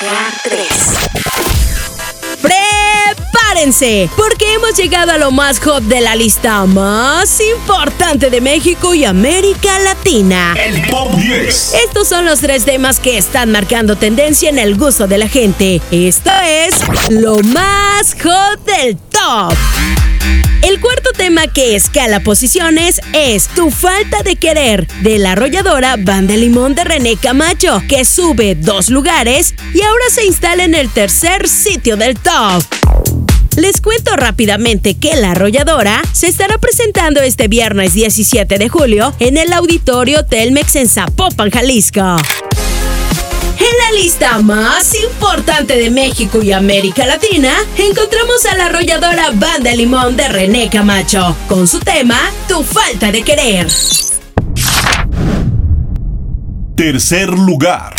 Lugar 3. Prepárense, porque hemos llegado a lo más hot de la lista más importante de México y América Latina. El Top 10. Estos son los 3 temas que están marcando tendencia en el gusto de la gente. Esto es lo más hot del top. El cuarto tema que escala posiciones es Tu falta de querer, de la arrolladora Banda Limón de René Camacho, que sube 2 lugares y ahora se instala en el tercer sitio del top. Les cuento rápidamente que La Arrolladora se estará presentando este viernes 17 de julio en el Auditorio Telmex en Zapopan, Jalisco. En la lista más importante de México y América Latina, encontramos a la arrolladora Banda Limón de René Camacho, con su tema Tu falta de querer. Tercer lugar.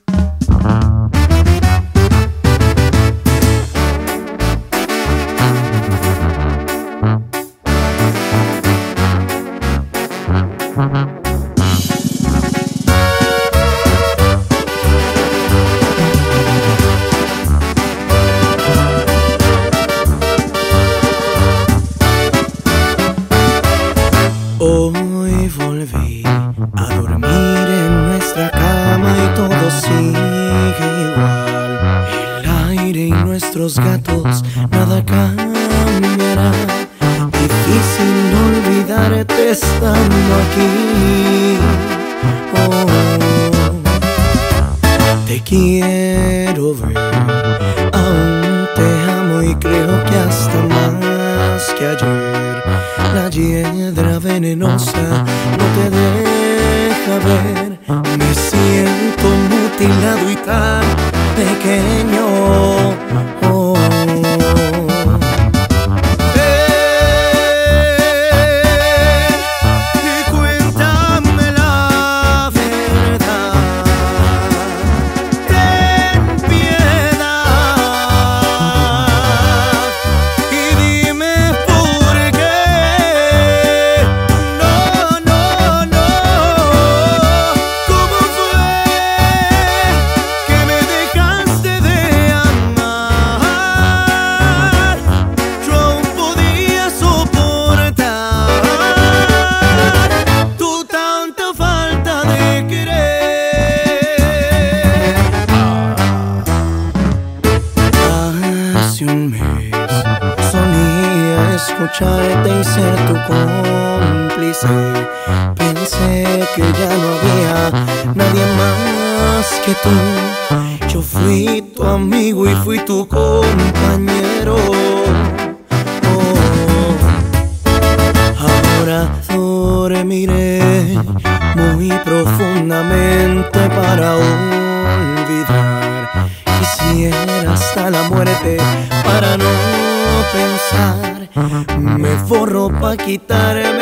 Hoy volví a dormir en nuestra cama y todo sigue igual. El aire y nuestros gatos, nada cambiará. Difícil olvidarte estando aquí. Te quiero ver, aún te amo y creo que hasta más que ayer. La hiedra venenosa no te deja ver. Me siento mutilado y tan pequeño. Y cuéntame la verdad. Ten piedad y dime por qué. No, no, no. ¿Cómo fue que me dejaste de amar? Yo aún podía soportar tu tanta falta de querer. Hace un mes solía escucharte y ser tu cómplice. Pensé que ya no había nadie más que tú. Yo fui tu amigo y fui tu compañero. Ahora dormiré muy profundamente para olvidar. Quisiera hasta la muerte para no pensar. Me forro pa' quitarme